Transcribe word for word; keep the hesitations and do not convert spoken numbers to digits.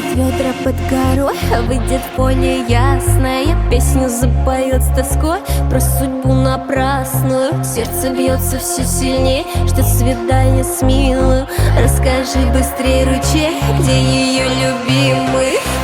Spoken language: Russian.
ведра под горой, выйдет в поле ясное, песню запоет с тоской про судьбу напрасную. Сердце бьется все сильнее, ждет свидания с милую. Расскажи быстрее, ручей, где ее любимый.